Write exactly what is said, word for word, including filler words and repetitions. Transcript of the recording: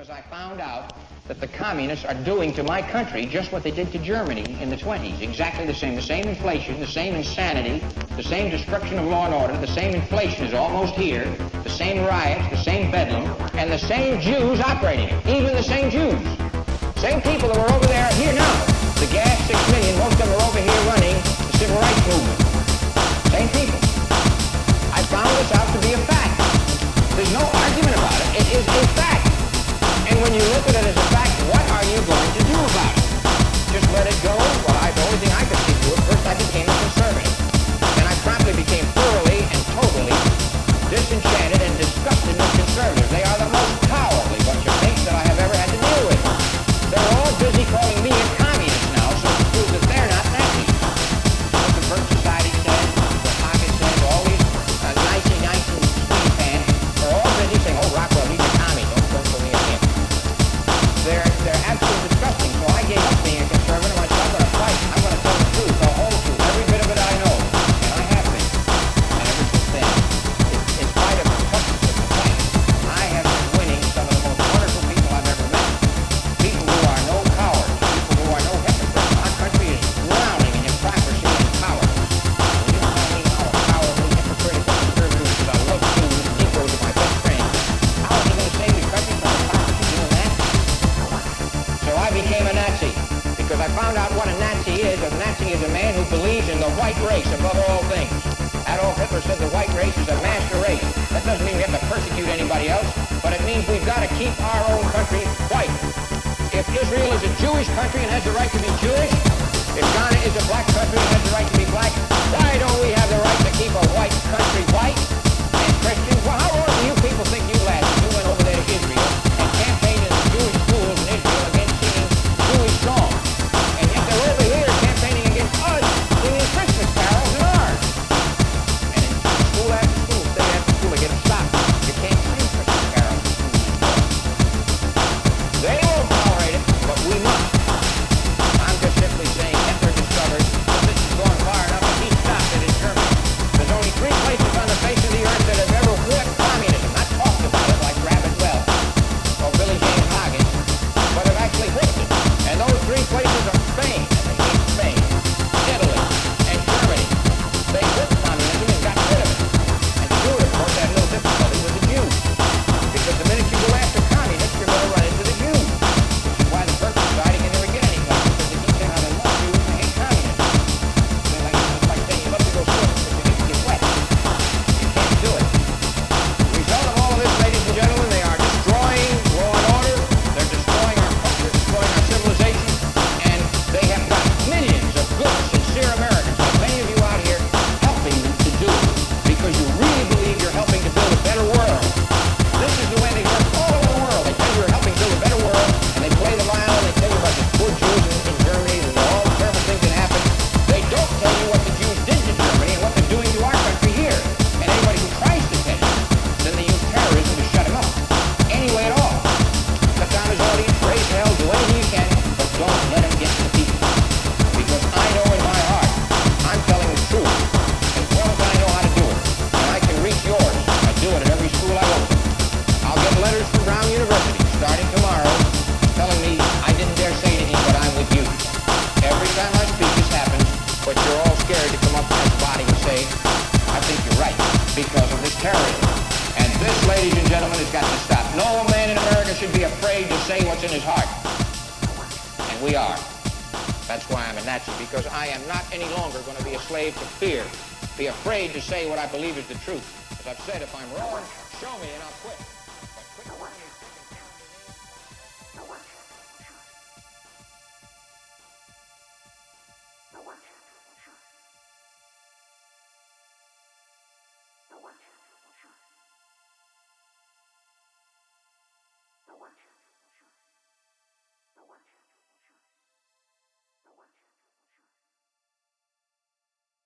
because I found out that the communists are doing to my country just what they did to Germany in the twenties. Exactly the same. The same inflation, the same insanity, the same destruction of law and order, the same inflation is almost here, the same riots, the same bedlam, and the same Jews operating it. Even the same Jews. Same people that were over there here now. The gas, six million, most of them are over here running the civil rights movement. Same people. I found this out to be a fact. There's no argument about it. It is a fact. And when you look at it as a fact, what are you going to do about it? Just let it go? Well, I, the only thing I could see to it, first I became a conservative. And I promptly became thoroughly and totally disenchanted and disgusted with conservatives. They are the most cowardly bunch of things that I have ever had to deal with. They're all busy calling me a communist now, so to prove that they're not Nazis. What the Birch Society says, what Hagen says, all these uh, nicey-nicey sweetie pants are all busy saying, oh, Rockwell, he's a commie, don't vote for me again. They're, they're absolutely disgusting, so I gave up being a conservative. I said, I'm going to fight. I'm going to tell the truth, the whole truth, every bit of it I know. And I have been. And ever since then, in, in spite of the toughness of the fight, I have been winning some of the most wonderful people I've ever met. People who are no cowards, people who are no hypocrites. Our country is drowning in hypocrisy and cowardice. When you tell me how a cowardly, hypocritical conservative that I love to is equal to my best friend, how are you going to save the country from hypocrisy doing that? So I became a Nazi because I found out what a Nazi is. A Nazi is a man who believes in the white race above all things. Adolf Hitler said the white race is a master race. That doesn't mean we have to persecute anybody else, but it means we've got to keep our own country white. If Israel is a Jewish country and has the right to be Jewish, if Ghana is a black country and has the right to be black, why don't we have the right to keep a white country white? And Christians, well, how long do you people think you lasted? You went over there to Israel and campaigned in the Jewish schools in Israel against singing Jewish songs. And yet they're over here campaigning against us singing Christmas carols in ours. And in school after school, state after school, they get them stopped. You can't sing Christmas carols. They won't tolerate it, but we must. I'm just simply saying Hitler discovered that this has gone far enough and he stopped it in Germany. There's only three places on the face of the earth that have ever whipped communism, not talked about it like Rabbit Well or Billy James Hoggins, but have actually whipped it. And those three places are Spain, and they hate Spain, Italy, and Germany. They whipped communism and got rid of it. And to do it, of course, they had a little difficulty with the Jews. Because the minute you go after communists, you're going to run into the Jews. Which is why the Birch Society can never get any place, because they keep saying how they love Jews and they hate communists. They're like, it's like saying you love to go swimming, but you hate to get wet. You can't do it. The result of all of this, ladies and gentlemen, they are destroying law and order, they're destroying our culture, destroying our civilization, and they have got millions of good, sincere Americans, like many of you out here, helping them to do it, because you really believe you're helping to build a better world. This is the way they work all over the world. They tell you you're helping build a better world, and they play the violin, they tell you about the poor Jews in, in Germany and all the terrible things that happen. They don't tell you what the Jews did to Germany and what they're doing to our country here. And anybody who tries to tell you, then they use terrorism to shut him up. Any way at all. Cut down his audience, raise hell, do anything you can, but don't let him get to the people. Because I know in my heart, I'm telling the truth as well as I know how to do it. And I can reach yours. I do it at every school I go to. I'll get letters from Brown University starting tomorrow telling me I didn't dare say anything, but I'm with you. Every time I speak, this happens, but you're all scared to come up to this body and say, I think you're right, because of this terrorism. And this, ladies and gentlemen, has got to stop. No man in America should be afraid to say what's in his heart. And we are. That's why I'm a Nazi, because I am not any longer going to be a slave to fear, be afraid to say what I believe is the truth. As I've said, if I'm wrong, show me and I'll quit.